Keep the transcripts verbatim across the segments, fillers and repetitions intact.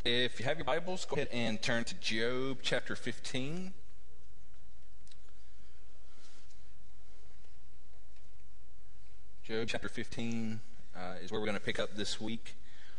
If you have your Bibles, go ahead and turn to Job chapter fifteen. Job chapter fifteen uh, is where we're going to pick up this week.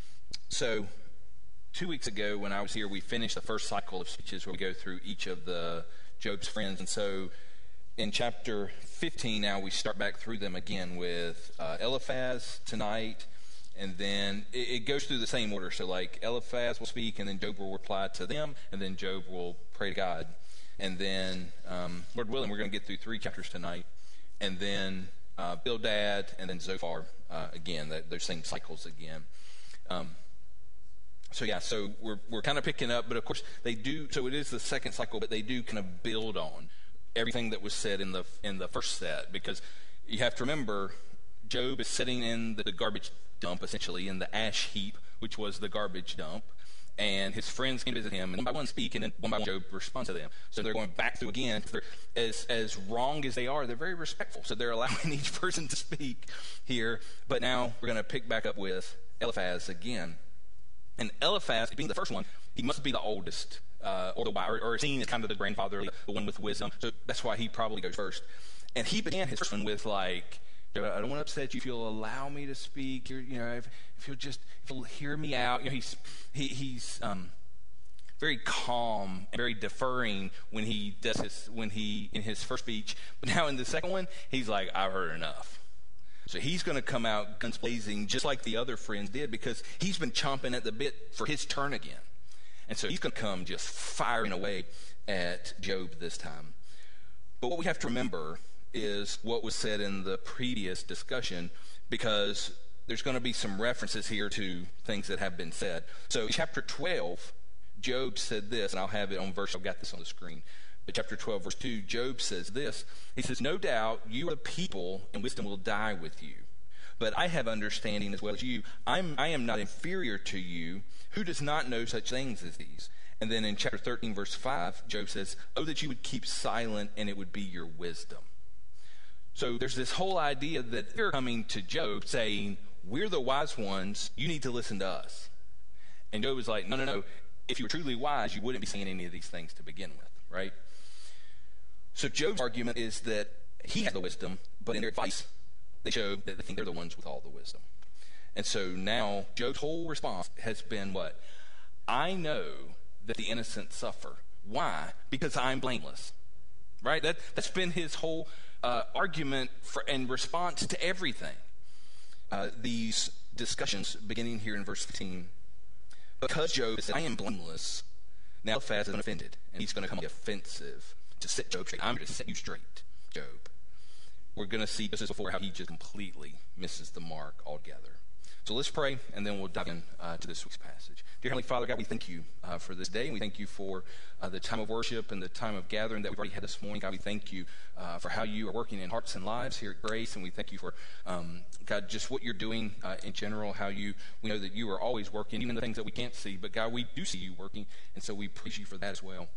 So, two weeks ago when I was here, we finished the first cycle of speeches where we go through each of the Job's friends. And so, in chapter fifteen now, we start back through them again with uh, Eliphaz tonight. And then it, it goes through the same order. So, like, Eliphaz will speak, and then Job will reply to them, and then Job will pray to God. And then, um, Lord willing, we're going to get through three chapters tonight. And then uh, Bildad, and then Zophar uh, again, that, those same cycles again. Um, so, yeah, so we're we're kind of picking up. But, of course, they do, so it is the second cycle, but they do kind of build on everything that was said in the in the first set. Because you have to remember, Job is sitting in the, the garbage dump, essentially, in the ash heap, which was the garbage dump, and his friends came to visit him, and one by one speak, and then one by one Job responds to them. So they're going back through again. They're, as as wrong as they are, they're very respectful. So they're allowing each person to speak here. But now we're going to pick back up with Eliphaz again. And Eliphaz, being the first one, he must be the oldest, uh, or the or, or seen as kind of the grandfather, the one with wisdom. So that's why he probably goes first. And he began his first one with like, I don't want to upset you if you'll allow me to speak. You're, you know, if, if you'll just if you'll hear me out. You know, he's he, he's um, very calm and very deferring when he does his when he in his first speech. But now in the second one, he's like, I've heard enough. So he's going to come out guns blazing, just like the other friends did, because he's been chomping at the bit for his turn again. And so he's going to come just firing away at Job this time. But what we have to remember is what was said in the previous discussion, because there's going to be some references here to things that have been said. So in chapter twelve, Job said this, and I'll have it on verse, I've got this on the screen. But chapter twelve, verse two, Job says this. He says, no doubt you are the people, and wisdom will die with you. But I have understanding as well as you. I'm, I am not inferior to you. Who does not know such things as these? And then in chapter thirteen, verse five, Job says, oh, that you would keep silent, and it would be your wisdom. So there's this whole idea that they're coming to Job saying, we're the wise ones, you need to listen to us. And Job is like, no, no, no. If you were truly wise, you wouldn't be saying any of these things to begin with, right? So Job's argument is that he has the wisdom, but in their advice, they show that they think they're the ones with all the wisdom. And so now Job's whole response has been what? I know that the innocent suffer. Why? Because I'm blameless, right? That, that's been his whole Uh, argument for, and response to everything. Uh, these discussions beginning here in verse fifteen. Because Job said, I am blameless, now Eliphaz is unoffended, and he's going to come offensive to set Job straight. I'm going to set you straight, Job. We're going to see, just as before, how he just completely misses the mark altogether. So let's pray, and then we'll dive in uh, to this week's passage. Dear Heavenly Father, God, we thank you uh, for this day, and we thank you for uh, the time of worship and the time of gathering that we've already had this morning. God, we thank you uh, for how you are working in hearts and lives here at Grace, and we thank you for, um, God, just what you're doing uh, in general, how you, we know that you are always working, even the things that we can't see, but God, we do see you working, and so we praise you for that as well.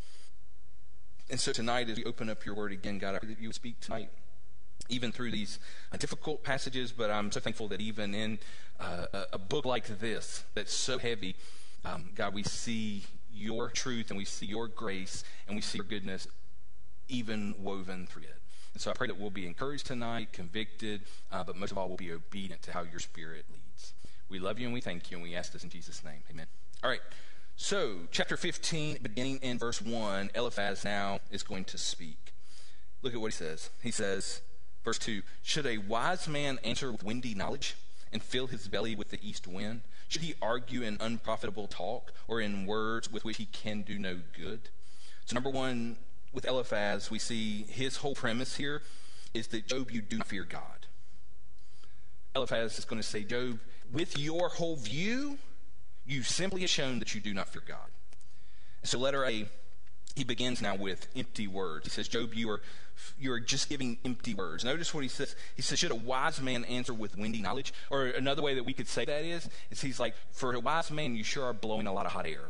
And so tonight, as we open up your word again, God, I pray that you would speak tonight, even through these uh, difficult passages, but I'm so thankful that even in uh, a, a book like this that's so heavy, um, God, we see your truth and we see your grace and we see your goodness even woven through it. And so I pray that we'll be encouraged tonight, convicted, uh, but most of all, we'll be obedient to how your Spirit leads. We love you and we thank you, and we ask this in Jesus' name. Amen. All right. So chapter fifteen, beginning in verse one, Eliphaz now is going to speak. Look at what he says. He says, verse two, should a wise man answer with windy knowledge and fill his belly with the east wind? Should he argue in unprofitable talk or in words with which he can do no good? So number one, with Eliphaz, we see his whole premise here is that, Job, you do not fear God. Eliphaz is going to say, Job, with your whole view, you simply have shown that you do not fear God. So letter A, he begins now with empty words. He says, Job, you are you are just giving empty words. Notice what he says. He says, should a wise man answer with windy knowledge? Or another way that we could say that is, is he's like, for a wise man, you sure are blowing a lot of hot air.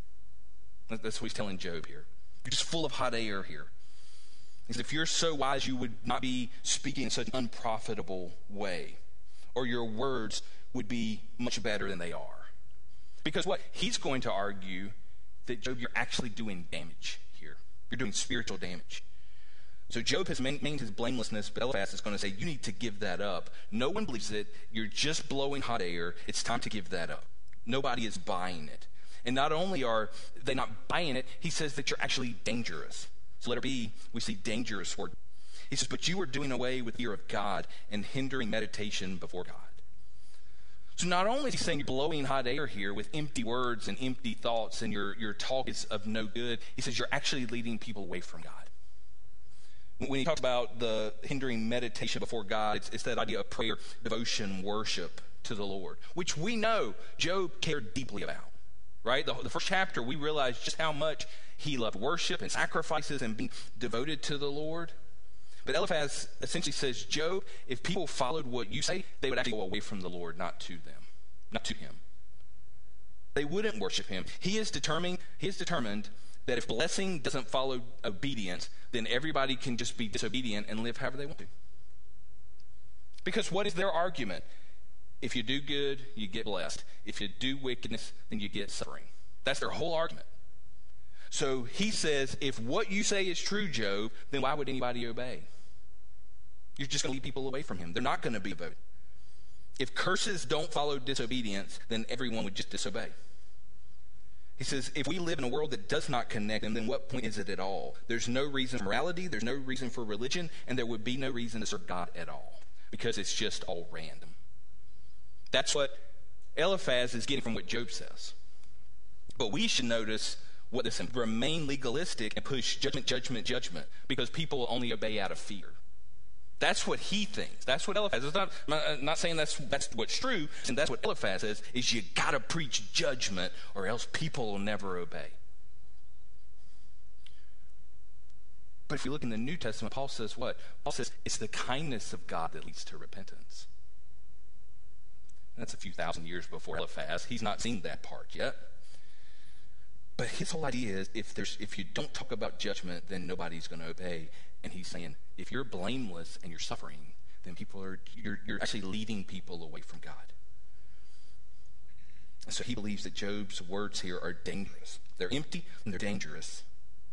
That's what he's telling Job here. You're just full of hot air here. He says, if you're so wise, you would not be speaking in such an unprofitable way, or your words would be much better than they are. Because what? He's going to argue that, Job, you're actually doing damage here. You're doing spiritual damage. So Job has maintained his blamelessness, but Eliphaz is going to say, you need to give that up. No one believes it. You're just blowing hot air. It's time to give that up. Nobody is buying it. And not only are they not buying it, he says that you're actually dangerous. So letter B, we see dangerous word. He says, but you are doing away with the fear of God and hindering meditation before God. So not only is he saying you're blowing hot air here with empty words and empty thoughts and your, your talk is of no good, he says you're actually leading people away from God. When he talks about the hindering meditation before God, it's, it's that idea of prayer, devotion, worship to the Lord, which we know Job cared deeply about, right? The, the first chapter, we realize just how much he loved worship and sacrifices and being devoted to the Lord. But Eliphaz essentially says, Job, if people followed what you say, they would actually go away from the Lord, not to them, not to him. They wouldn't worship him. He is determined, he is determined that if blessing doesn't follow obedience, then everybody can just be disobedient and live however they want to. Because what is their argument? If you do good, you get blessed. If you do wickedness, then you get suffering. That's their whole argument. So he says, if what you say is true, Job, then why would anybody obey? You're just going to lead people away from him. They're not going to be devoted. If curses don't follow disobedience, then everyone would just disobey. He says, if we live in a world that does not connect them, then what point is it at all? There's no reason for morality, there's no reason for religion, and there would be no reason to serve God at all, because it's just all random. That's what Eliphaz is getting from what Job says. But we should notice what this is: remain legalistic and push judgment, judgment, judgment, because people will only obey out of fear. That's what he thinks. That's what Eliphaz is. Not, I'm not saying that's that's what's true, and that's what Eliphaz says, is you got to preach judgment or else people will never obey. But if you look in the New Testament, Paul says what? Paul says it's the kindness of God that leads to repentance. That's a few thousand years before Eliphaz. He's not seen that part yet. But his whole idea is if there's if you don't talk about judgment, then nobody's going to obey. And he's saying, if you're blameless and you're suffering, then people are you're, you're actually leading people away from God. And so he believes that Job's words here are dangerous. They're empty and they're dangerous.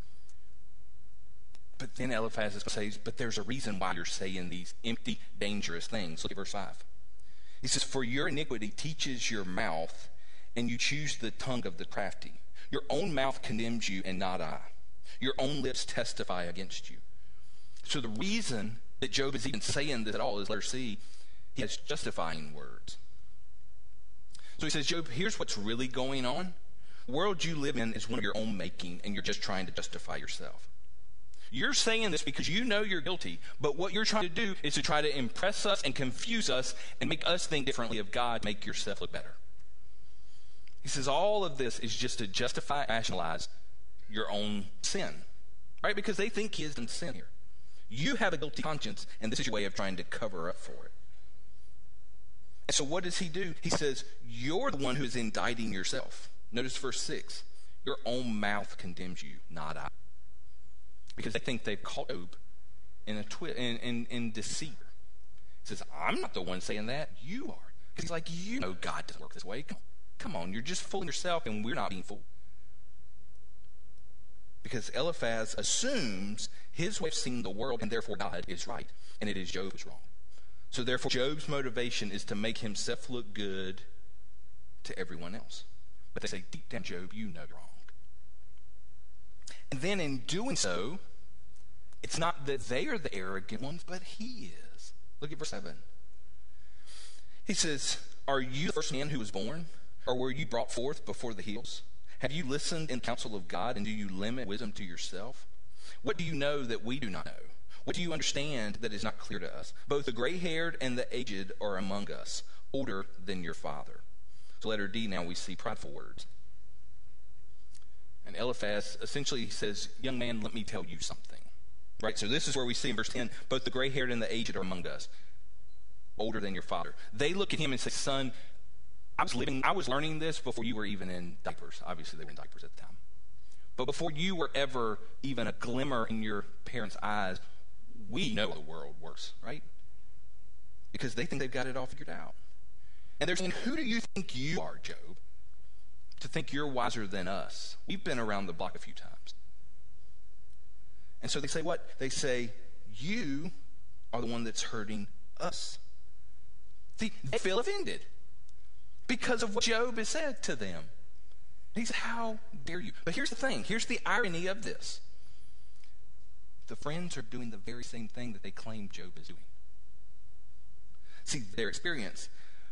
But then Eliphaz is going to say, but there's a reason why you're saying these empty, dangerous things. Look at verse five. He says, for your iniquity teaches your mouth, and you choose the tongue of the crafty. Your own mouth condemns you, and not I. Your own lips testify against you. So the reason that Job is even saying this at all is, letter C, he has justifying words. So he says, Job, here's what's really going on. The world you live in is one of your own making, and you're just trying to justify yourself. You're saying this because you know you're guilty, but what you're trying to do is to try to impress us and confuse us and make us think differently of God, make yourself look better. He says all of this is just to justify, rationalize your own sin, right? Because they think he is in sin here. You have a guilty conscience, and this is your way of trying to cover up for it. And so what does he do? He says, you're the one who is indicting yourself. Notice verse six. Your own mouth condemns you, not I. Because they think they've caught Job in, a twi- in, in, in deceit. He says, I'm not the one saying that. You are. Because he's like, you know God doesn't work this way. Come on. Come on, you're just fooling yourself, and we're not being fooled. Because Eliphaz assumes his way of seeing the world, and therefore God is right, and it is Job is wrong. So therefore, Job's motivation is to make himself look good to everyone else. But they say, deep down, Job, you know you're wrong. And then in doing so, it's not that they are the arrogant ones, but he is. Look at verse seven. He says, are you the first man who was born? Or were you brought forth before the hills? Have you listened in the counsel of God, and do you limit wisdom to yourself? What do you know that we do not know? What do you understand that is not clear to us? Both the gray-haired and the aged are among us, older than your father. So letter D, now we see prideful words. And Eliphaz essentially says, young man, let me tell you something. Right, so this is where we see in verse ten, both the gray-haired and the aged are among us, older than your father. They look at him and say, son, I was living, I was learning this before you were even in diapers. Obviously, they were in diapers at the time. But before you were ever even a glimmer in your parents' eyes, we know how the world works, right? Because they think they've got it all figured out. And they're saying, who do you think you are, Job? to think you're wiser than us. We've been around the block a few times. And so they say what? They say, you are the one that's hurting us. See, they feel offended because of what Job has said to them. He said, how dare you? But here's the thing. Here's the irony of this. The friends are doing the very same thing that they claim Job is doing. See, their experience.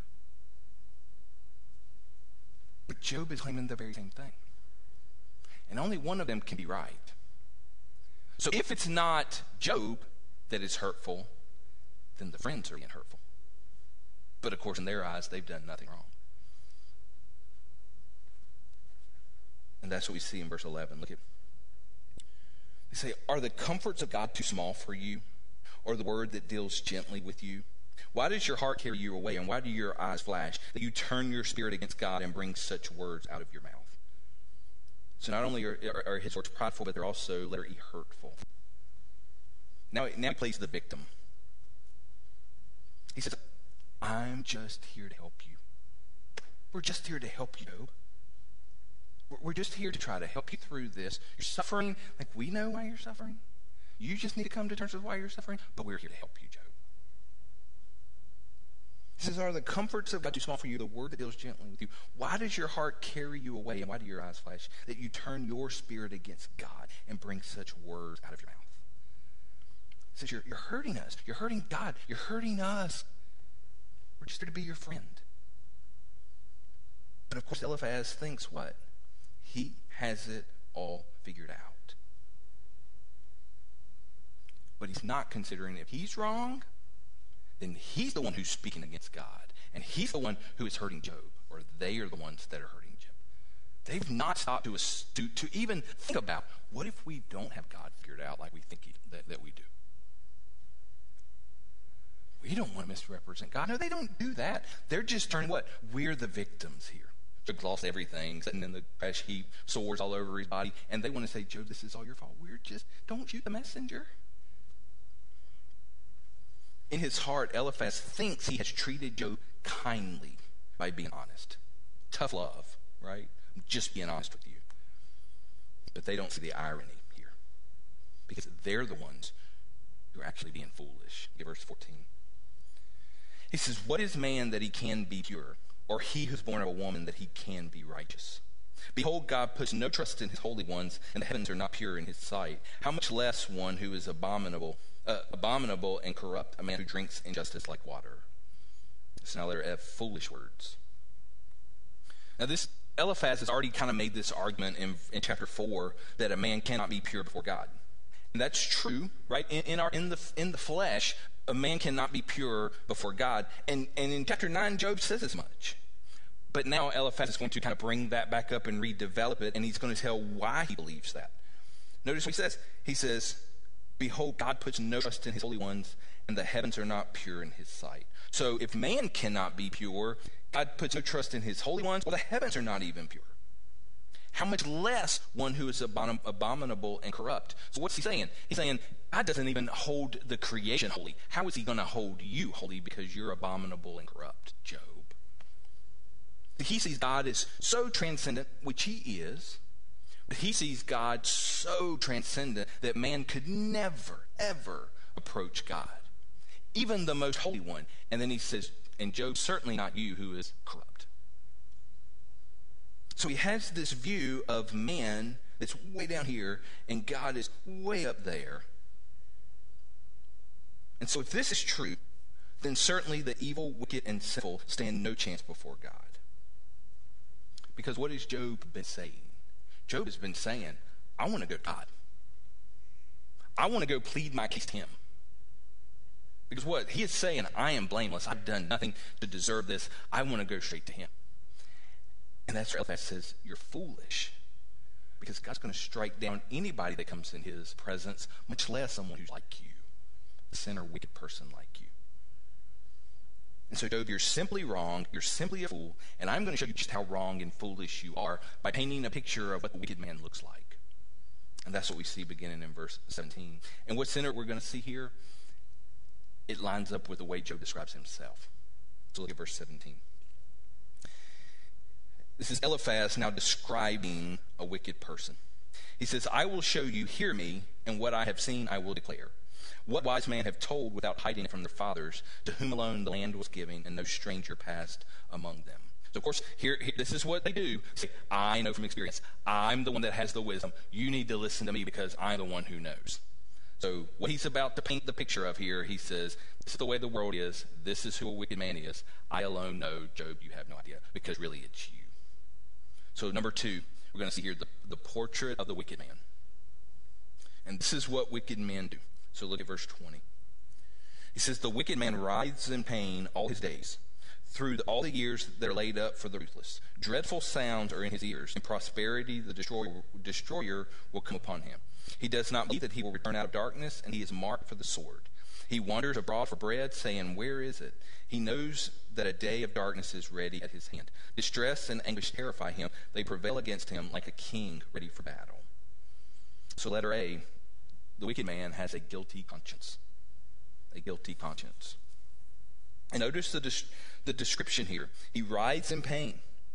But Job is claiming the very same thing. And only one of them can be right. So if it's not Job that is hurtful, then the friends are being hurtful. But of course, in their eyes, they've done nothing wrong. And that's what we see in verse eleven. Look at, they say, are the comforts of God too small for you? Or the word that deals gently with you? Why does your heart carry you away? And why do your eyes flash that you turn your spirit against God and bring such words out of your mouth? So not only are, are, are his words prideful, but they're also literally hurtful. Now, now he plays the victim. He says, I'm just here to help you. We're just here to help you, Job. We're just here to try to help you through this. You're suffering. Like, we know why you're suffering. You just need to come to terms with why you're suffering, but we're here to help you, Job. He says, are the comforts of God too small for you, the word that deals gently with you? Why does your heart carry you away, and why do your eyes flash, that you turn your spirit against God and bring such words out of your mouth? He says, you're, you're hurting us. You're hurting God. You're hurting us. We're just here to be your friend. But of course, Eliphaz thinks what? He has it all figured out. But he's not considering if he's wrong, then he's the one who's speaking against God. And he's the one who is hurting Job. Or they are the ones that are hurting Job. They've not stopped to, to, to even think about, what if we don't have God figured out like we think he, that, that we do? We don't want to misrepresent God. No, they don't do that. They're just turning what? We're the victims here. Job's lost everything, sitting in the crash heap, sores all over his body. And they want to say, Job, this is all your fault. We're just, don't shoot the messenger. In his heart, Eliphaz thinks he has treated Job kindly by being honest. Tough love, right? Just being honest with you. But they don't see the irony here. Because they're the ones who are actually being foolish. Look at verse fourteen. He says, what is man that he can be pure? Or he who's born of a woman that he can be righteous? Behold, God puts no trust in his holy ones, and the heavens are not pure in his sight. How much less one who is abominable Uh, abominable and corrupt, a man who drinks injustice like water. So now they're uh, foolish words. Now this, Eliphaz has already kind of made this argument in, in chapter four that a man cannot be pure before God. And that's true, right? In, in, our, in, the, in the flesh, a man cannot be pure before God. And, and in chapter nine, Job says as much. But now Eliphaz is going to kind of bring that back up and redevelop it, and he's going to tell why he believes that. Notice what he says. He says, behold, God puts no trust in his holy ones, and the heavens are not pure in his sight. So if man cannot be pure, God puts no trust in his holy ones, well, the heavens are not even pure. How much less one who is abom- abominable and corrupt? So what's he saying? He's saying, God doesn't even hold the creation holy. How is he going to hold you holy because you're abominable and corrupt, Job? He sees God as so transcendent, which he is. But he sees God so transcendent that man could never, ever approach God. Even the most holy one. And then he says, and Job, certainly not you who is corrupt. So he has this view of man that's way down here, and God is way up there. And so if this is true, then certainly the evil, wicked, and sinful stand no chance before God. Because what has Job been saying? Job has been saying, I want to go to God. I want to go plead my case to him. Because what? He is saying, I am blameless. I've done nothing to deserve this. I want to go straight to him. And that's where Eliphaz says, you're foolish. Because God's going to strike down anybody that comes in his presence, much less someone who's like you. A sinner, wicked person like you. And so, Job, you're simply wrong, you're simply a fool, and I'm going to show you just how wrong and foolish you are by painting a picture of what the wicked man looks like. And that's what we see beginning in verse seventeen. And what's in it we're going to see here, it lines up with the way Job describes himself. So look at verse seventeen. This is Eliphaz now describing a wicked person. He says, I will show you, hear me, and what I have seen I will declare. What wise men have told without hiding it from their fathers, to whom alone the land was given, and no stranger passed among them. So, of course, here, here this is what they do. Say, I know from experience. I'm the one that has the wisdom. You need to listen to me because I'm the one who knows. So what he's about to paint the picture of here, he says, this is the way the world is. This is who a wicked man is. I alone know, Job, you have no idea, because really it's you. So number two, we're going to see here the, the portrait of the wicked man. And this is what wicked men do. So look at verse twenty. He says, the wicked man writhes in pain all his days, through the, all the years that are laid up for the ruthless. Dreadful sounds are in his ears. In prosperity the destroyer, destroyer will come upon him. He does not believe that he will return out of darkness, and he is marked for the sword. He wanders abroad for bread, saying, where is it? He knows that a day of darkness is ready at his hand. Distress and anguish terrify him. They prevail against him like a king ready for battle. So letter A, the wicked man has a guilty conscience. A guilty conscience. And notice the, des- the description here. He writhes in pain.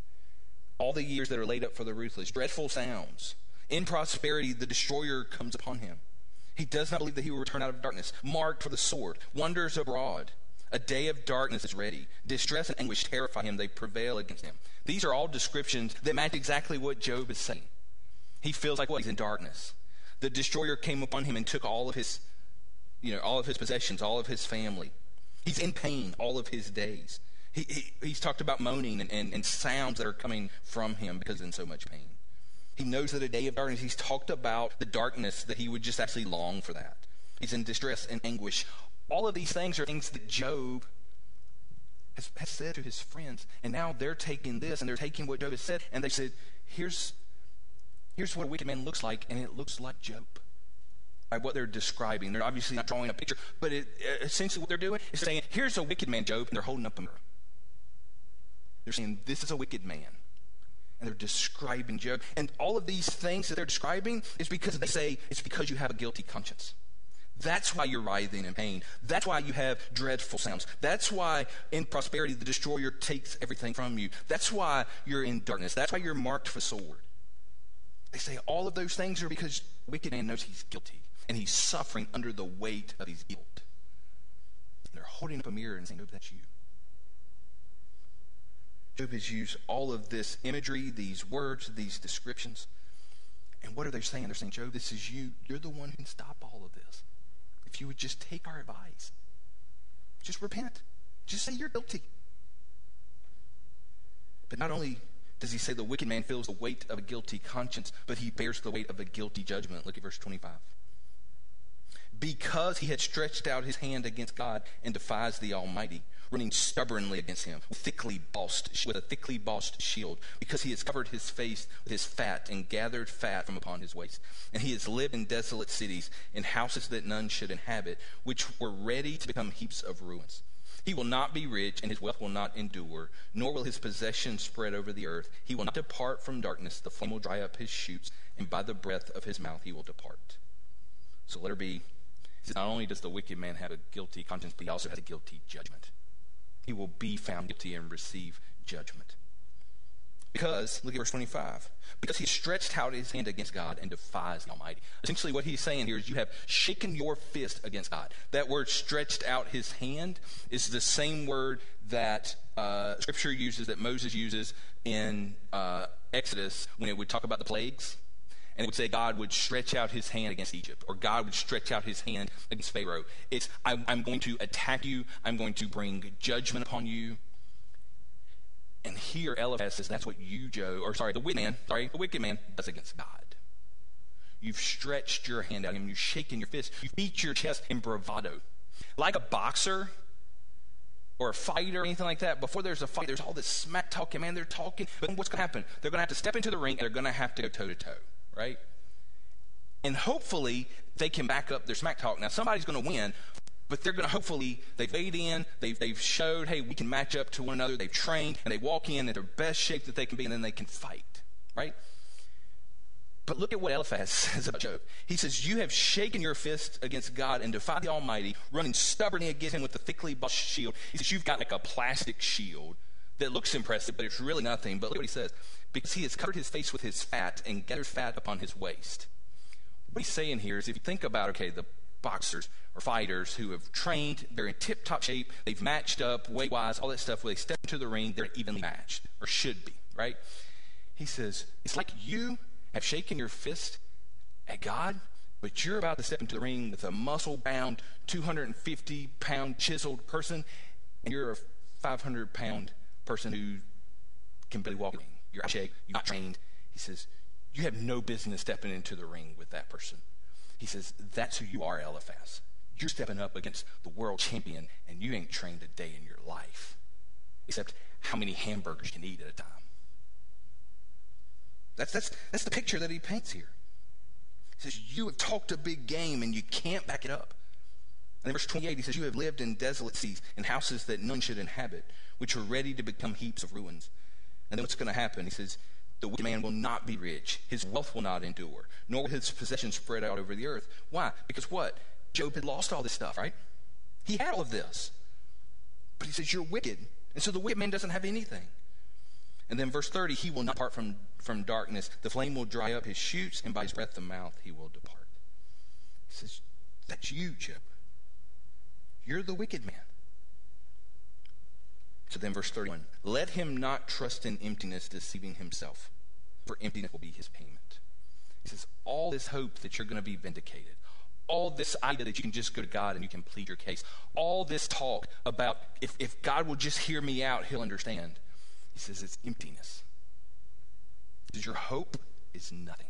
All the years that are laid up for the ruthless. Dreadful sounds. In prosperity, the destroyer comes upon him. He does not believe that he will return out of darkness. Marked for the sword. Wanders abroad. A day of darkness is ready. Distress and anguish terrify him. They prevail against him. These are all descriptions that match exactly what Job is saying. He feels like what? He's in darkness. The destroyer came upon him and took all of his, you know, all of his possessions, all of his family. He's in pain all of his days. He, he, he's talked about moaning and, and, and sounds that are coming from him because he's in so much pain. He knows that a day of darkness, he's talked about the darkness, that he would just actually long for that. He's in distress and anguish. All of these things are things that Job has, has said to his friends. And now they're taking this and they're taking what Job has said. And they said, here's, here's what a wicked man looks like. And it looks like Job. By what they're describing. They're obviously not drawing a picture. But it, essentially what they're doing is saying, here's a wicked man, Job. And they're holding up a mirror. They're saying, this is a wicked man. And they're describing Job. And all of these things that they're describing is because they say it's because you have a guilty conscience. That's why you're writhing in pain. That's why you have dreadful sounds. That's why in prosperity the destroyer takes everything from you. That's why you're in darkness. That's why you're marked for sword. They say all of those things are because wicked man knows he's guilty. And he's suffering under the weight of his guilt. And they're holding up a mirror and saying, Job, that's you. Job has used all of this imagery, these words, these descriptions. And what are they saying? They're saying, Job, this is you. You're the one who can stop all of this. If you would just take our advice. Just repent. Just say you're guilty. But not only does he say the wicked man feels the weight of a guilty conscience, but he bears the weight of a guilty judgment. Look at verse twenty-five. Because he had stretched out his hand against God and defies the Almighty, running stubbornly against him with thickly bossed, with a thickly bossed shield, because he has covered his face with his fat and gathered fat from upon his waist. And he has lived in desolate cities, in houses that none should inhabit, which were ready to become heaps of ruins. He will not be rich, and his wealth will not endure, nor will his possessions spread over the earth. He will not depart from darkness. The flame will dry up his shoots, and by the breath of his mouth he will depart. So letter B, not only does the wicked man have a guilty conscience, but he also has a guilty judgment. He will be found guilty and receive judgment. Because, look at verse twenty-five, because he stretched out his hand against God and defies the Almighty. Essentially what he's saying here is you have shaken your fist against God. That word stretched out his hand is the same word that uh, Scripture uses, that Moses uses in uh, Exodus when it would talk about the plagues. And it would say God would stretch out his hand against Egypt, or God would stretch out his hand against Pharaoh. It's, I'm, I'm going to attack you. I'm going to bring judgment upon you. And here Eliphaz says that's what you, Job, or sorry, the wicked man, sorry, the wicked man does against God. You've stretched your hand out at him. You've shaken your fist. You beat your chest in bravado. Like a boxer or a fighter or anything like that, before there's a fight, there's all this smack talking, man, they're talking. But then what's going to happen? They're going to have to step into the ring, and they're going to have to go toe-to-toe. Right? And hopefully they can back up their smack talk. Now somebody's going to win, but they're going to hopefully, they've weighed in, they've, they've showed, hey, we can match up to one another, they've trained, and they walk in at their best shape that they can be, and then they can fight. Right? But look at what Eliphaz says about Job. He says, you have shaken your fist against God and defied the Almighty, running stubbornly against him with a thickly bossed shield. He says, you've got like a plastic shield that looks impressive, but it's really nothing. But look what he says. Because he has covered his face with his fat and gathered fat upon his waist. What he's saying here is if you think about, okay, the boxers or fighters who have trained, they're in tip-top shape, they've matched up weight-wise, all that stuff. When they step into the ring, they're evenly matched, or should be, right? He says, it's like you have shaken your fist at God, but you're about to step into the ring with a muscle-bound, two hundred fifty pound chiseled person, and you're a five hundred pound person who can barely walk in. You're out of shape, you're not trained. He says, you have no business stepping into the ring with that person. He says, that's who you are, Eliphaz. You're stepping up against the world champion, and you ain't trained a day in your life, except how many hamburgers you can eat at a time. That's, that's, that's the picture that he paints here. He says, you have talked a big game, and you can't back it up. And in verse twenty-eight, he says, you have lived in desolate cities, in houses that none should inhabit, which are ready to become heaps of ruins. And then what's going to happen? He says, the wicked man will not be rich. His wealth will not endure, nor will his possessions spread out over the earth. Why? Because what? Job had lost all this stuff, right? He had all of this. But he says, you're wicked. And so the wicked man doesn't have anything. And then verse thirty, he will not depart from, from darkness. The flame will dry up his shoots, and by his breath of mouth he will depart. He says, that's you, Job. You're the wicked man. So then verse thirty-one, let him not trust in emptiness, deceiving himself, for emptiness will be his payment. He says, all this hope that you're going to be vindicated, all this idea that you can just go to God and you can plead your case, all this talk about if, if God will just hear me out, he'll understand. He says it's emptiness. He says your hope is nothing.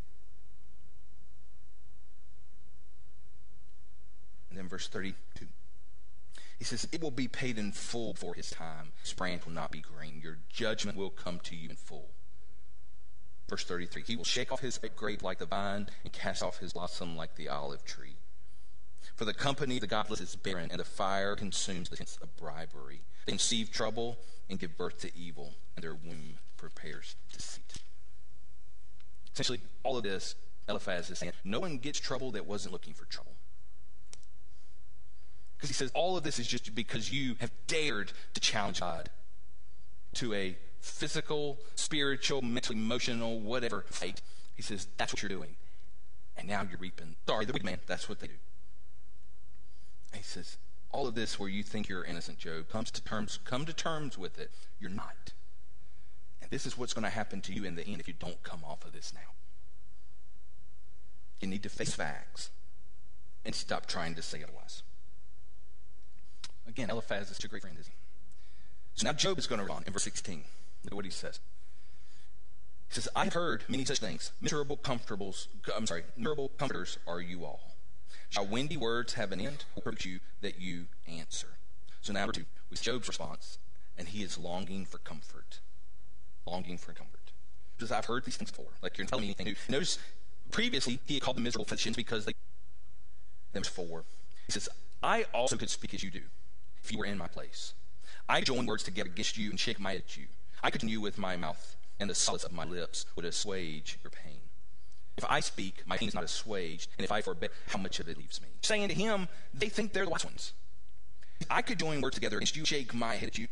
And then verse thirty-two. He says, it will be paid in full for his time. His brand will not be green. Your judgment will come to you in full. Verse thirty-three, he will shake off his grape like the vine and cast off his blossom like the olive tree. For the company of the godless is barren, and the fire consumes the tents of bribery. They conceive trouble and give birth to evil, and their womb prepares deceit. Essentially, all of this, Eliphaz is saying, no one gets trouble that wasn't looking for trouble. Because he says all of this is just because you have dared to challenge God to a physical, spiritual, mental, emotional, whatever fight. He says that's what you're doing. And now you're reaping. Sorry, the wicked man, that's what they do. And he says all of this where you think you're innocent, Job, comes to terms, come to terms with it. You're not. And this is what's going to happen to you in the end if you don't come off of this now. You need to face facts and stop trying to say otherwise. Again, Eliphaz is a great friend, isn't he? So now Job is going to respond in verse sixteen. Look at what he says. He says, I have heard many such things. Miserable comfortables, I'm sorry, miserable comforters are you all. Shall windy words have an end? Or permit you that you answer? So now, number two, with Job's response, and he is longing for comfort. Longing for comfort. Because I've heard these things before. Like you're telling me anything new. Notice, previously, he had called them miserable physicians because they... There's four. He says, I also could speak as you do, if you were in my place. I join words together against you and shake my head at you. I could you with my mouth, and the solids of my lips would assuage your pain. If I speak, my pain is not assuaged, and if I forbid, how much of it leaves me? Saying to him, they think they're the wise ones. I could join words together against you, shake my head at you.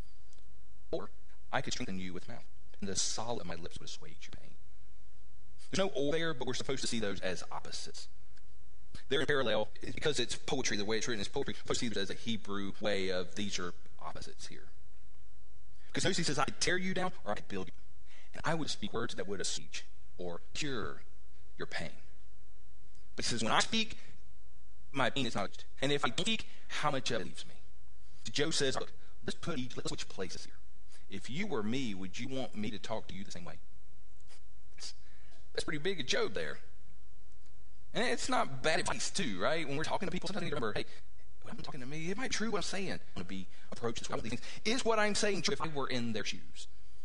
Or I could strengthen you with mouth, and the solid of my lips would assuage your pain. There's no or there, but we're supposed to see those as opposites. They're in parallel because it's poetry. The way it's written is poetry. We're supposed to see this as a Hebrew way of these are opposites here. Because notice he says, I could tear you down or I could build you. And I would speak words that would assuage or cure your pain. But he says, when I speak, my pain is not. And if I don't speak, how much of it leaves me? Job says, look, let's put let's switch places here. If you were me, would you want me to talk to you the same way? That's pretty big of Job there. And it's not bad advice, too, right? When we're talking to people, sometimes you remember, hey, when I'm talking to me, it might be true what I'm saying. I'm going to be approached this way. These things. Is what I'm saying true if I were in their shoes?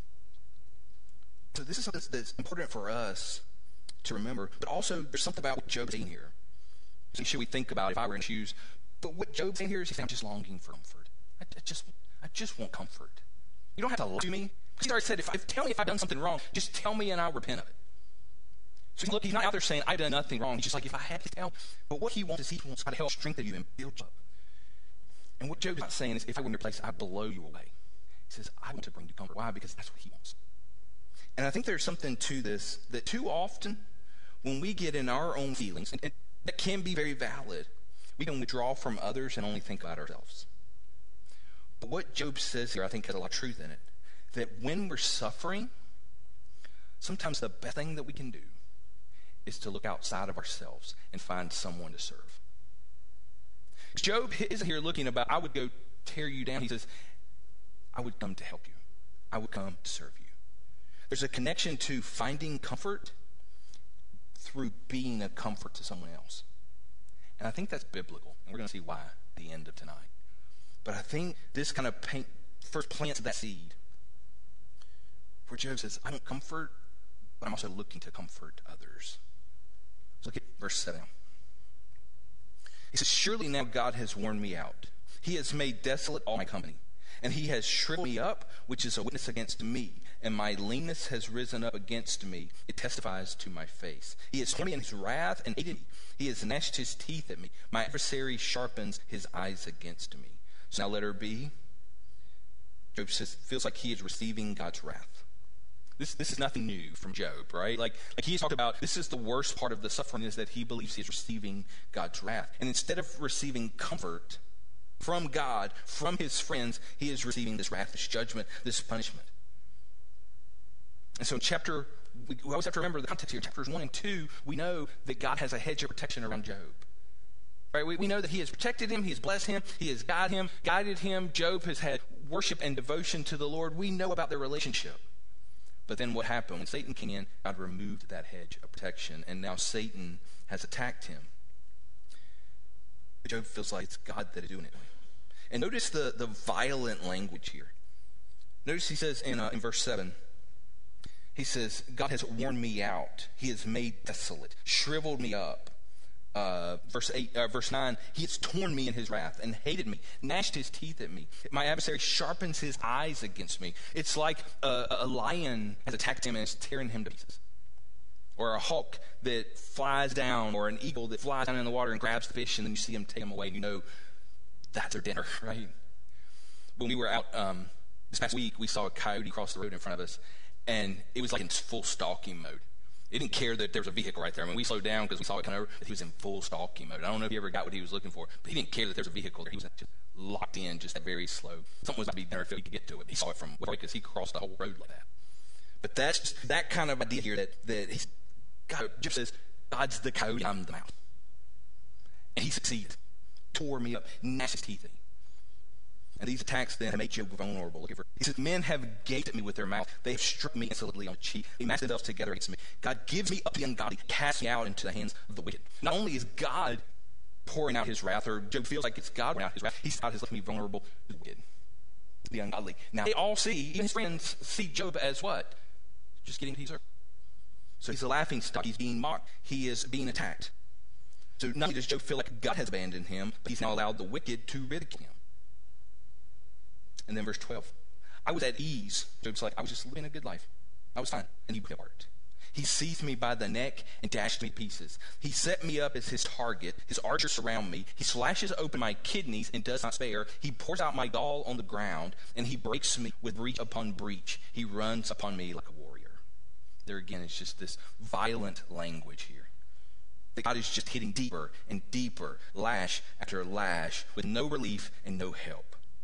So this is something that's important for us to remember. But also, there's something about what Job's saying here. So should we think about if I were in shoes? But what Job's saying here is he's saying, I'm just longing for comfort. I, I just I just want comfort. You don't have to lie to me. He's already said, if, if tell me if I've done something wrong, just tell me and I'll repent of it. So look, he's not out there saying, I've done nothing wrong. He's just like, if I had to tell. But what he wants is he wants God to help strengthen you and build you up. And what Job's not saying is, if I were in your place, I'd blow you away. He says, I want to bring you comfort. Why? Because that's what he wants. And I think there's something to this, that too often when we get in our own feelings, and, and that can be very valid, we can withdraw from others and only think about ourselves. But what Job says here, I think, has a lot of truth in it. That when we're suffering, sometimes the best thing that we can do is to look outside of ourselves and find someone to serve. Job isn't here looking about, I would go tear you down. He says, I would come to help you. I would come to serve you. There's a connection to finding comfort through being a comfort to someone else. And I think that's biblical. And we're going to see why at the end of tonight. But I think this kind of paint, first plants that seed where Job says, I want comfort, but I'm also looking to comfort others. Let's look at verse seven. He says, surely now God has worn me out. He has made desolate all my company. And he has shriveled me up, which is a witness against me. And my leanness has risen up against me. It testifies to my face. He has torn me in his wrath and hated me. He has gnashed his teeth at me. My adversary sharpens his eyes against me. So now letter B. Job says, feels like he is receiving God's wrath. This this is nothing new from Job, right? Like, like he's talked about, this is the worst part of the suffering, is that he believes he is receiving God's wrath. And instead of receiving comfort from God, from his friends, he is receiving this wrath, this judgment, this punishment. And so in chapter, we always have to remember the context here. Chapters one and two, we know that God has a hedge of protection around Job. Right? We, we know that he has protected him, he has blessed him, he has guided him, guided him. Job has had worship and devotion to the Lord. We know about their relationship. But then what happened? When Satan came in, God removed that hedge of protection, and now Satan has attacked him. Job feels like it's God that is doing it. And notice the, the violent language here. Notice he says in, uh, in verse seven, he says, God has worn me out. He has made desolate, shriveled me up. Uh, verse eight, uh, verse nine, he has torn me in his wrath and hated me, gnashed his teeth at me. My adversary sharpens his eyes against me. It's like a, a lion has attacked him and is tearing him to pieces. Or a hawk that flies down, or an eagle that flies down in the water and grabs the fish, and then you see him take him away, and you know that's their dinner, right? When we were out um, this past week, we saw a coyote cross the road in front of us, and it was like in full stalking mode. It didn't care that there was a vehicle right there. I mean, we slowed down because we saw it come over, but he was in full stalking mode. I don't know if he ever got what he was looking for, but he didn't care that there was a vehicle there. He was just locked in, just very slow. Something was about to be there if he could get to it. He saw it from where, because he crossed the whole road like that. But that's just that kind of idea here that, that he's, God, Job says, God's the coyote, I'm the mouse. And he succeeded. Tore me up, gnashed his teeth at me. And these attacks then have made Job vulnerable. He says, men have gaped at me with their mouth. They have struck me insolently on the cheek. They massed themselves together against me. God gives me up to the ungodly, casts me out into the hands of the wicked. Not only is God pouring out his wrath, or Job feels like it's God pouring out his wrath, he's God has left me vulnerable to the wicked, to the ungodly. Now, they all see, even his friends see Job as what? Just getting what he deserves. So he's a laughing stock. He's being mocked. He is being attacked. So not only does Job feel like God has abandoned him, but he's now allowed the wicked to ridicule him. And then verse twelve. I was at ease. Job's like, I was just living a good life. I was fine. And he broke apart. He seized me by the neck and dashed me to pieces. He set me up as his target. His archers surround me. He slashes open my kidneys and does not spare. He pours out my gall on the ground, and he breaks me with breach upon breach. He runs upon me like a warrior. There again, it's just this violent language here. God is just hitting deeper and deeper, lash after lash, with no relief and no help.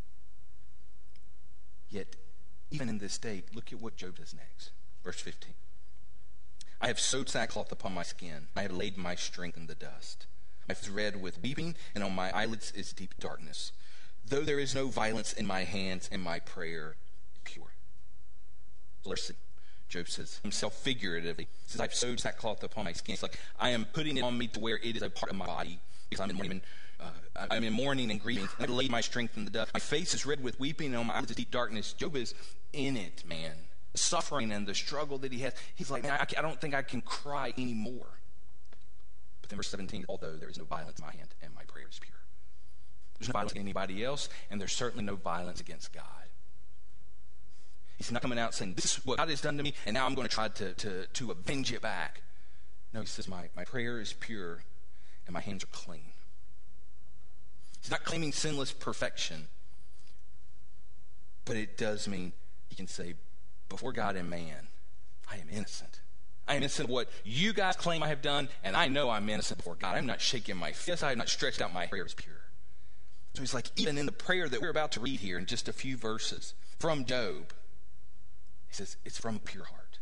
Yet, even in this state, look at what Job does next. Verse fifteen. I have sewed sackcloth upon my skin. I have laid my strength in the dust. My face is red with weeping, and on my eyelids is deep darkness. Though there is no violence in my hands, and my prayer pure. Let's see. Job says himself figuratively. He says, I've sewed sackcloth upon my skin. It's like I am putting it on me to where it is a part of my body, because I'm in mourning, uh, I'm in mourning and grieving. I've laid my strength in the dust. My face is red with weeping, and on my eyes is deep darkness. Job is in it, man. The suffering and the struggle that he has. He's like, man, I, I don't think I can cry anymore. But then verse seventeen, although there is no violence in my hand, and my prayer is pure. There's no violence against anybody else, and there's certainly no violence against God. He's not coming out saying, this is what God has done to me, and now I'm going to try to, to, to avenge it back. No, he says, my, my prayer is pure, and my hands are clean. He's not claiming sinless perfection. But it does mean he can say, before God and man, I am innocent. I am innocent of what you guys claim I have done, and I know I'm innocent before God. I'm not shaking my fist. I have not stretched out my prayer is pure. So he's like, even in the prayer that we're about to read here in just a few verses from Job, he says, it's from a pure heart.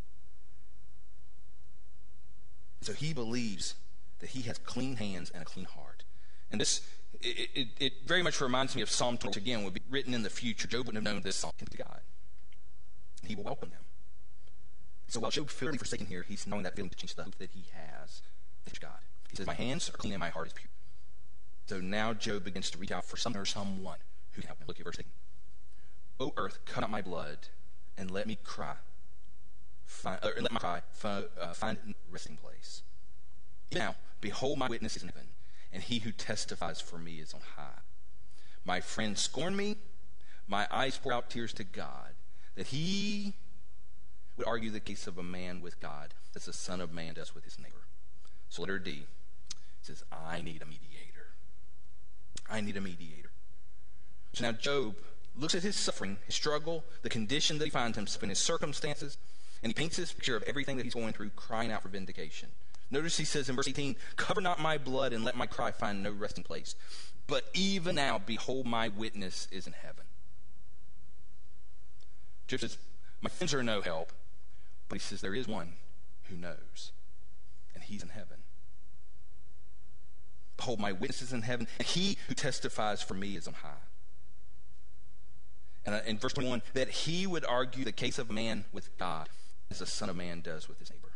So he believes that he has clean hands and a clean heart. And this, it, it, it very much reminds me of Psalm twenty, which again would be written in the future. Job wouldn't have known this psalm to God. He will welcome them. So while Job feeling forsaken here, he's knowing that feeling to change the hope that he has. Thanks God. He says, my hands are clean and my heart is pure. So now Job begins to reach out for something or someone who can help him. Look at verse eight. O earth, cut out my blood and let me cry. Find, or let my cry find, uh, find a resting place. Now, behold, my witness is in heaven, and he who testifies for me is on high. My friends scorn me. My eyes pour out tears to God, that he would argue the case of a man with God as the Son of Man does with his neighbor. So letter D says, I need a mediator. I need a mediator. So now Job looks at his suffering, his struggle, the condition that he finds himself in, his circumstances, and he paints this picture of everything that he's going through, crying out for vindication. Notice he says in verse eighteen, cover not my blood and let my cry find no resting place. But even now, behold, my witness is in heaven. Job says, my friends are no help. But he says there is one who knows, and he's in heaven. Behold, my witness is in heaven, and he who testifies for me is on high. And uh, in verse twenty-one, that he would argue the case of man with God as the Son of Man does with his neighbor.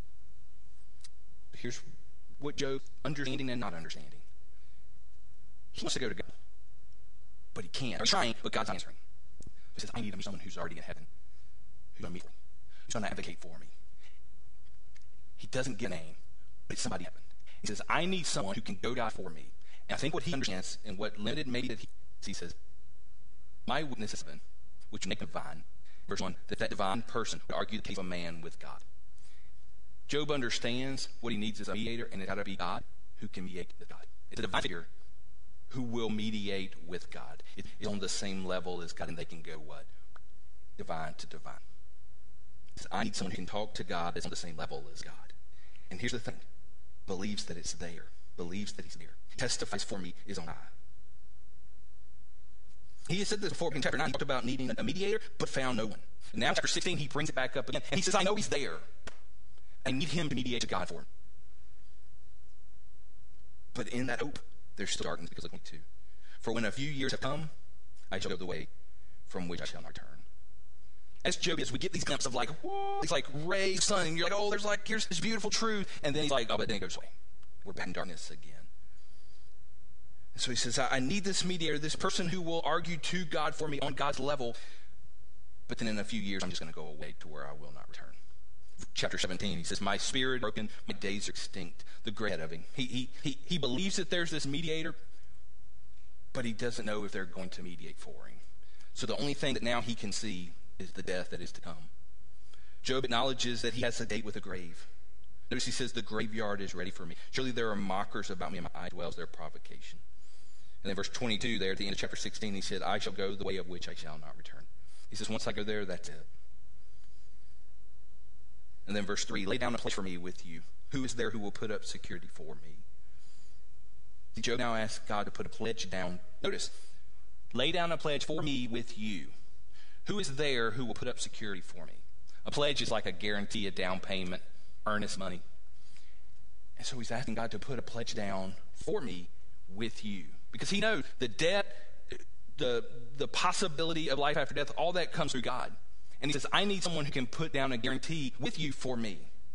But here's what Job, understanding and not understanding. He wants to go to God, but he can't. He's trying, but God's not answering. He says, I need someone who's already in heaven, who's going to meet me, who's going to advocate for me. He doesn't give a name, but it's somebody in heaven. He says, I need someone who can go to God for me. And I think what he understands, and what limited maybe that he, he says, my witness is heaven, which make him divine. Verse one, that that divine person would argue the case of a man with God. Job understands what he needs is a mediator, and it's got to be God who can mediate with God. It's a divine figure who will mediate with God. It is on the same level as God, and they can go what? Divine to divine. He says, I need someone who can talk to God that's on the same level as God. And here's the thing. Believes that it's there. Believes that he's there. Testifies for me is on high. He has said this before in chapter nine. He talked about needing a mediator, but found no one. And now in chapter sixteen, he brings it back up again. And he says, I know he's there. I need him to mediate to God for him. But in that hope, there's still darkness, because look at twenty-two. For when a few years have come, I shall go the way from which I shall not return. As Job is, we get these glimpses of like, whoa, these like rays of sun, and you're like, oh, there's like, here's this beautiful truth. And then he's like, oh, but then it goes away. We're back in darkness again. And so he says, I, I need this mediator, this person who will argue to God for me on God's level. But then in a few years, I'm just going to go away to where I will not return. Chapter seventeen, he says, my spirit is broken, my days are extinct. The great head of him. He, he, he, he believes that there's this mediator, but he doesn't know if they're going to mediate for him. So the only thing that now he can see is the death that is to come. Job acknowledges that he has a date with the grave. Notice he says, the graveyard is ready for me. Surely there are mockers about me, and my eye dwells their provocation. And then verse twenty-two there at the end of chapter sixteen, he said, I shall go the way of which I shall not return. He says, once I go there, that's it. And then verse three, lay down a place for me with you. Who is there who will put up security for me? See, Job now asks God to put a pledge down. Notice, lay down a pledge for me with you. Who is there who will put up security for me? A pledge is like a guarantee, a down payment, earnest money. And so he's asking God to put a pledge down for me with you. Because he knows the debt, the, the possibility of life after death, all that comes through God. And he says, I need someone who can put down a guarantee with you for me.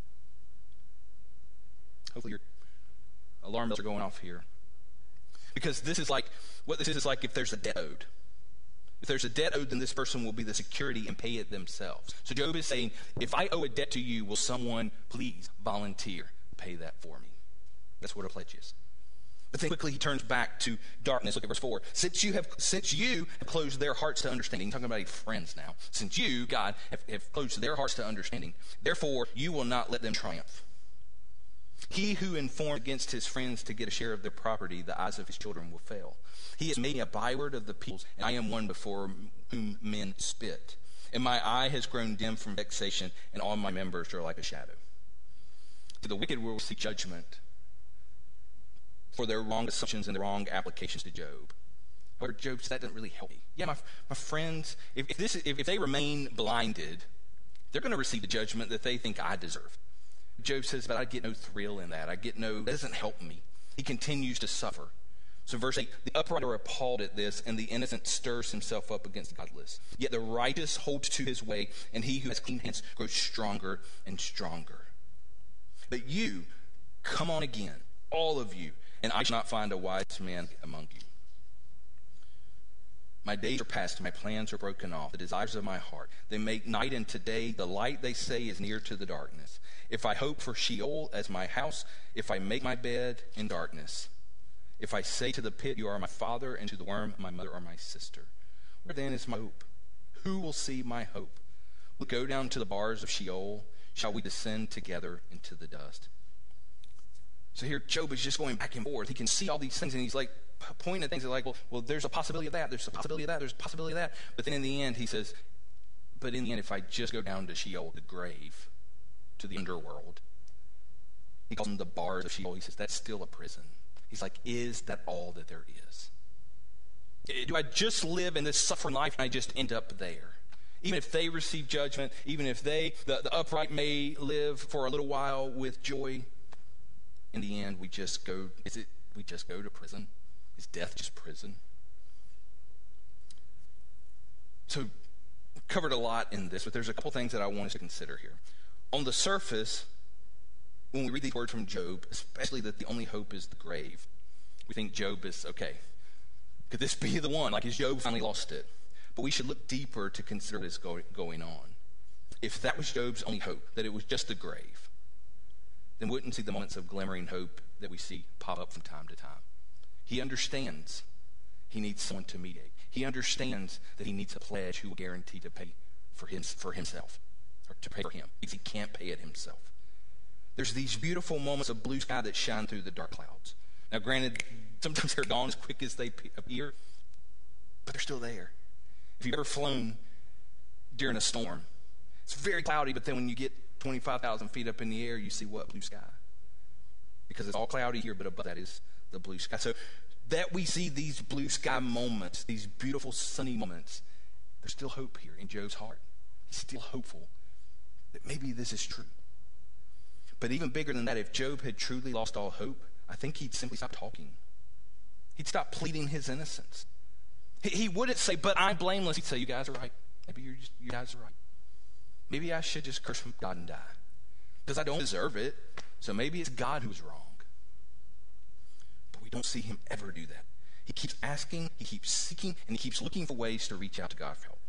Hopefully your alarm bells are going off here. Because this is like, what this is is like if there's a debt owed. If there's a debt owed, then this person will be the security and pay it themselves. So Job is saying, if I owe a debt to you, will someone please volunteer, pay that for me? That's what a pledge is. But then quickly he turns back to darkness. Look at verse four. Since you have since you have closed their hearts to understanding, talking about friends now. Since you, God, have, have closed their hearts to understanding, therefore you will not let them triumph. He who informed against his friends to get a share of their property, the eyes of his children will fail. He has made me a byword of the peoples, and I am one before whom men spit. And my eye has grown dim from vexation, and all my members are like a shadow. So the wicked will see judgment for their wrong assumptions and their wrong applications to Job. However, Job said, that doesn't really help me. Yeah, my, my friends, if, if, this, if, if they remain blinded, they're going to receive the judgment that they think I deserve. Job says, but I get no thrill in that. I get no, that doesn't help me. He continues to suffer. So verse eight, the upright are appalled at this, and the innocent stirs himself up against the godless. Yet the righteous holds to his way, and he who has clean hands grows stronger and stronger. But you, come on again, all of you, and I shall not find a wise man among you. My days are past, my plans are broken off, the desires of my heart. They make night and today, the light they say is near to the darkness. If I hope for Sheol as my house, if I make my bed in darkness, if I say to the pit, you are my father, and to the worm, my mother or my sister, where then is my hope? Who will see my hope? Will we go down to the bars of Sheol? Shall we descend together into the dust? So here Job is just going back and forth. He can see all these things, and he's like pointing at things that like, well, well, there's a possibility of that, there's a possibility of that, there's a possibility of that. But then in the end, he says, but in the end, if I just go down to Sheol, the grave, to the underworld, he calls them the bars of Sheol. He says, that's still a prison. He's like, is that all that there is? Do I just live in this suffering life and I just end up there? Even if they receive judgment, even if they, the, the upright may live for a little while with joy, in the end, we just go, is it, we just go to prison? Is death just prison? So, we've covered a lot in this, but there's a couple things that I want us to consider here. On the surface, when we read these words from Job, especially that the only hope is the grave, we think Job is, okay, could this be the one? Like, has Job finally lost it? But we should look deeper to consider what is go- going on. If that was Job's only hope, that it was just the grave, then we wouldn't see the moments of glimmering hope that we see pop up from time to time. He understands he needs someone to mediate. He understands that he needs a pledge who will guarantee to pay for, him, for himself, or to pay for him, because he can't pay it himself. There's these beautiful moments of blue sky that shine through the dark clouds. Now, granted, sometimes they're gone as quick as they appear, but they're still there. If you've ever flown during a storm, it's very cloudy, but then when you get twenty-five thousand feet up in the air, you see what? Blue sky. Because it's all cloudy here, but above that is the blue sky. So that we see these blue sky moments, these beautiful sunny moments, there's still hope here in Job's heart. He's still hopeful that maybe this is true. But even bigger than that, if Job had truly lost all hope, I think he'd simply stop talking. He'd stop pleading his innocence. He, he wouldn't say, but I'm blameless. He'd say, you guys are right. Maybe you're just, you guys are right. Maybe I should just curse God and die. Because I don't deserve it. So maybe it's God who's wrong. But we don't see him ever do that. He keeps asking, he keeps seeking, and he keeps looking for ways to reach out to God for help.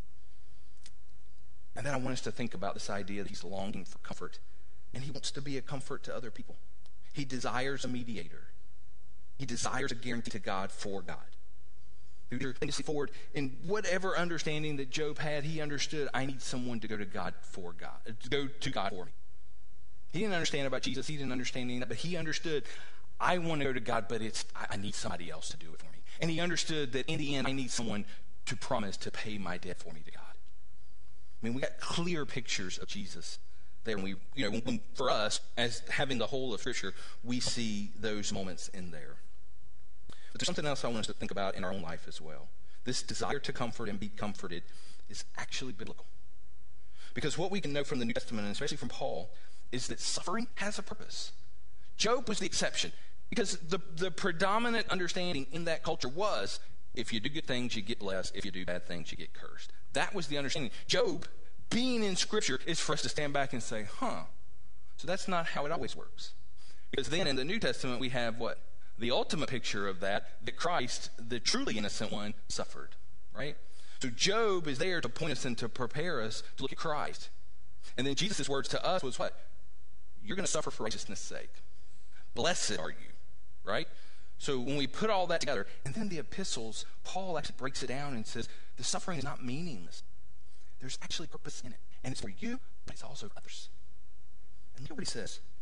And then I want us to think about this idea that he's longing for comfort. And he wants to be a comfort to other people. He desires a mediator. He desires a guarantee to God for God. Through to see forward, in whatever understanding that Job had, he understood, I need someone to go to God for God, to go to God for me. He didn't understand about Jesus. He didn't understand any of that, but he understood, I want to go to God, but it's I need somebody else to do it for me. And he understood that in the end, I need someone to promise to pay my debt for me to God. I mean, we got clear pictures of Jesus there. When we, you know, when, when, for us, as having the whole of Scripture, we see those moments in there. But there's something else I want us to think about in our own life as well. This desire to comfort and be comforted is actually biblical. Because what we can know from the New Testament, and especially from Paul, is that suffering has a purpose. Job was the exception. Because the, the predominant understanding in that culture was, if you do good things, you get blessed. If you do bad things, you get cursed. That was the understanding. Job, being in Scripture, is for us to stand back and say, huh, so that's not how it always works. Because then in the New Testament, we have what? The ultimate picture of that, that Christ, the truly innocent one, suffered, right? So Job is there to point us and to prepare us to look at Christ. And then Jesus' words to us was what? You're going to suffer for righteousness' sake. Blessed are you, right? So when we put all that together, and then the epistles, Paul actually breaks it down and says, the suffering is not meaningless. There's actually purpose in it. And it's for you, but it's also for others. And look what he says.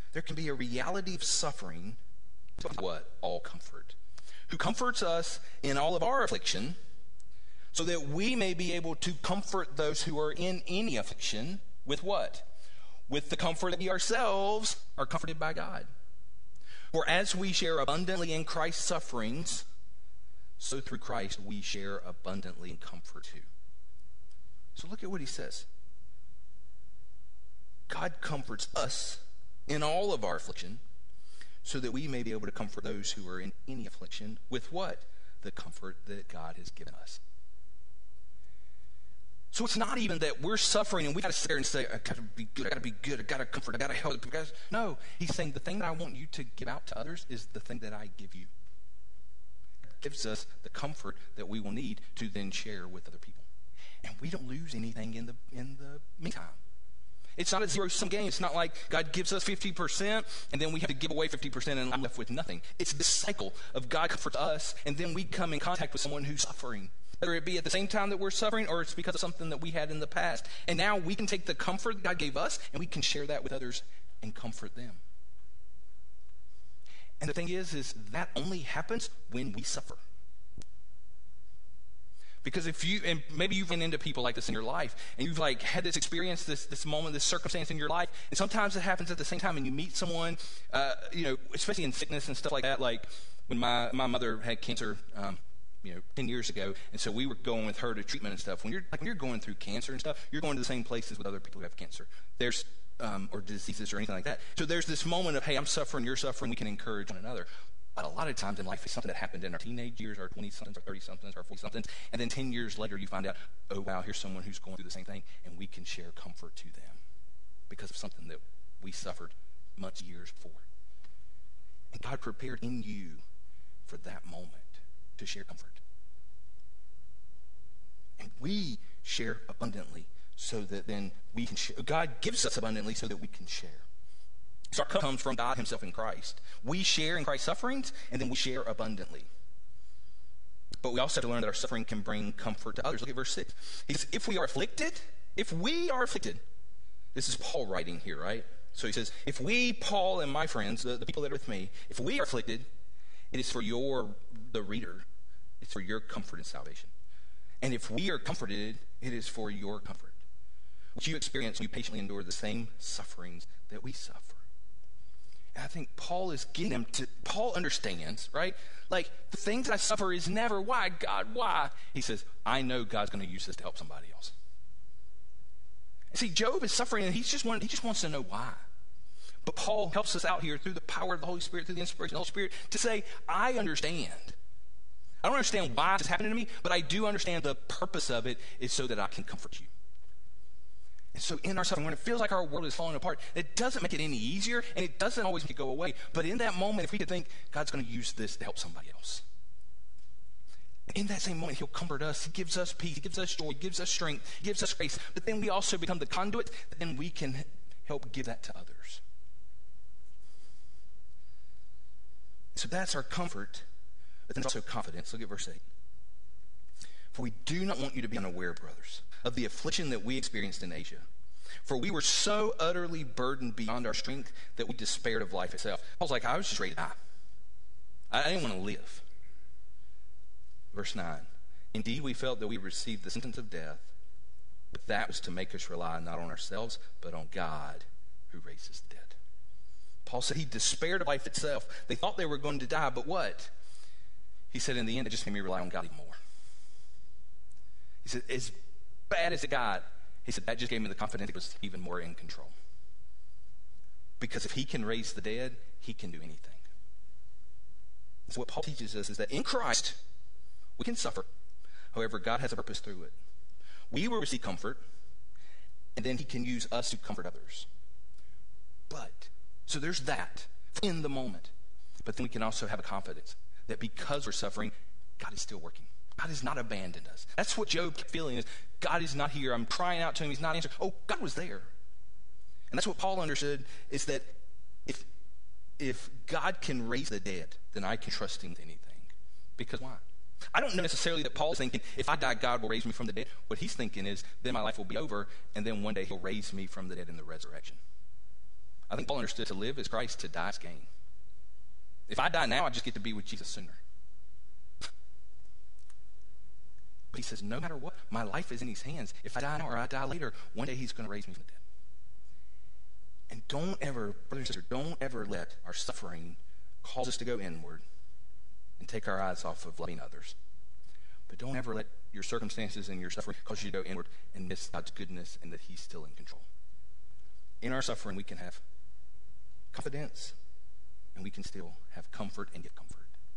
there can be a reality of suffering, what? All comfort. Who comforts us in all of our affliction, so that we may be able to comfort those who are in any affliction with what? With the comfort that we ourselves are comforted by God. For as we share abundantly in Christ's sufferings, so through Christ we share abundantly in comfort too. So look at what he says. God comforts us in all of our affliction, so that we may be able to comfort those who are in any affliction with what? The comfort that God has given us. So it's not even that we're suffering and we got to sit there and say, I got to be good, I got to be good, I got to comfort, I got to help. No, he's saying the thing that I want you to give out to others is the thing that I give you. It gives us the comfort that we will need to then share with other people. And we don't lose anything in the in the meantime. It's not a zero-sum game. It's not like God gives us fifty percent and then we have to give away fifty percent and I'm left with nothing. It's this cycle of God comforts us and then we come in contact with someone who's suffering. Whether it be at the same time that we're suffering or it's because of something that we had in the past. And now we can take the comfort that God gave us and we can share that with others and comfort them. And the thing is, is that only happens when we suffer. Because if you, and maybe you've run into people like this in your life, and you've like had this experience, this this moment, this circumstance in your life, and sometimes it happens at the same time, and you meet someone, uh, you know, especially in sickness and stuff like that. Like when my, my mother had cancer, um, you know, ten years ago, and so we were going with her to treatment and stuff. When you're like when you're going through cancer and stuff, you're going to the same places with other people who have cancer. There's um, or diseases or anything like that. So there's this moment of, hey, I'm suffering, you're suffering, we can encourage one another. But a lot of times in life, it's something that happened in our teenage years, our twenty-somethings, our thirty-somethings, our forty-somethings, and then ten years later, you find out, oh, wow, here's someone who's going through the same thing, and we can share comfort to them because of something that we suffered months, years before. And God prepared in you for that moment to share comfort. And we share abundantly so that then we can share. God gives us abundantly so that we can share. So our comfort comes from God himself in Christ. We share in Christ's sufferings, and then we share abundantly. But we also have to learn that our suffering can bring comfort to others. Look at verse six. He says, if we are afflicted, if we are afflicted, this is Paul writing here, right? So he says, if we, Paul and my friends, the, the people that are with me, if we are afflicted, it is for your, the reader, it's for your comfort and salvation. And if we are comforted, it is for your comfort. What you experience, you patiently endure the same sufferings that we suffer. And I think Paul is getting them to, Paul understands, right? Like, the things that I suffer is never, why, God, why? He says, I know God's going to use this to help somebody else. And see, Job is suffering, and he's just want, he just wants to know why. But Paul helps us out here through the power of the Holy Spirit, through the inspiration of the Holy Spirit, to say, I understand. I don't understand why this is happening to me, but I do understand the purpose of it is so that I can comfort you. And so in our suffering, when it feels like our world is falling apart, it doesn't make it any easier, and it doesn't always make it go away. But in that moment, if we could think, God's going to use this to help somebody else. In that same moment, he'll comfort us. He gives us peace. He gives us joy. He gives us strength. He gives us grace. But then we also become the conduit, that then we can help give that to others. So that's our comfort, but then it's also confidence. Look at verse eight. For we do not want you to be unaware, brothers, of the affliction that we experienced in Asia. For we were so utterly burdened beyond our strength that we despaired of life itself. I was like, I was just ready to die. I didn't want to live. Verse nine. Indeed, we felt that we received the sentence of death, but that was to make us rely not on ourselves, but on God who raises the dead. Paul said he despaired of life itself. They thought they were going to die, but what? He said, in the end, it just made me rely on God even more. He said, as bad as it got, he said, that just gave me the confidence he was even more in control. Because if he can raise the dead, he can do anything. So what Paul teaches us is that in Christ, we can suffer. However, God has a purpose through it. We will receive comfort, and then he can use us to comfort others. But, so there's that in the moment. But then we can also have a confidence that because we're suffering, God is still working. God has not abandoned us. That's what Job kept feeling is, God is not here. I'm crying out to him. He's not answering. Oh, God was there. And that's what Paul understood is that if, if God can raise the dead, then I can trust him with anything. Because why? I don't know necessarily that Paul is thinking, if I die, God will raise me from the dead. What he's thinking is, then my life will be over, and then one day he'll raise me from the dead in the resurrection. I think Paul understood to live is Christ, to die is gain. If I die now, I just get to be with Jesus sooner. But he says, no matter what, my life is in his hands. If I die now or I die later, one day he's going to raise me from the dead. And don't ever, brother and sister, don't ever let our suffering cause us to go inward and take our eyes off of loving others. But don't ever let your circumstances and your suffering cause you to go inward and miss God's goodness and that he's still in control. In our suffering, we can have confidence and we can still have comfort and get comfort.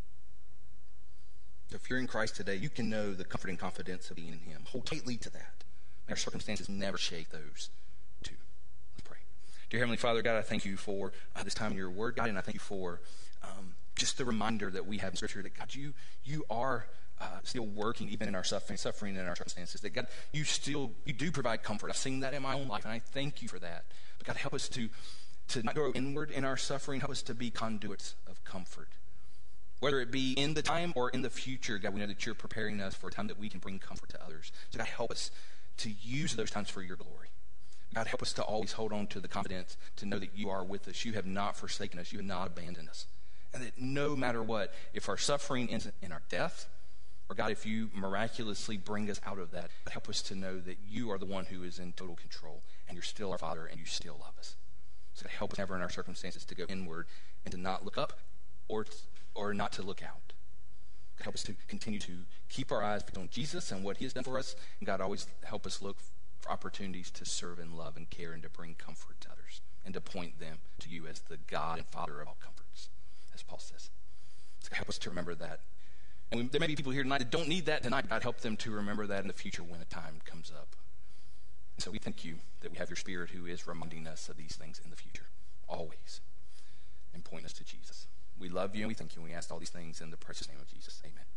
So if you're in Christ today, you can know the comfort and confidence of being in him. Hold tightly to that. May our circumstances never shake those two. Let's pray. Dear Heavenly Father, God, I thank you for uh, this time in your word, God, and I thank you for um, just the reminder that we have in Scripture that, God, you, you are uh, still working even in our suffering, suffering in our circumstances. That, God, you still, you do provide comfort. I've seen that in my own life, and I thank you for that. But, God, help us to, to not go inward in our suffering. Help us to be conduits of comfort. Whether it be in the time or in the future, God, we know that you're preparing us for a time that we can bring comfort to others. So, God, help us to use those times for your glory. God, help us to always hold on to the confidence to know that you are with us. You have not forsaken us. You have not abandoned us. And that no matter what, if our suffering ends in our death, or God, if you miraculously bring us out of that, help us to know that you are the one who is in total control, and you're still our Father, and you still love us. So God, help us never in our circumstances to go inward and to not look up or or not to look out. God, help us to continue to keep our eyes on Jesus and what he has done for us. And God, always help us look for opportunities to serve and love and care and to bring comfort to others and to point them to you as the God and Father of all comforts, as Paul says. So God, help us to remember that. And we, there may be people here tonight that don't need that tonight. God, help them to remember that in the future when the time comes up. And so we thank you that we have your Spirit who is reminding us of these things in the future, always, and point us to Jesus. We love you and we thank you and we ask all these things in the precious name of Jesus. Amen.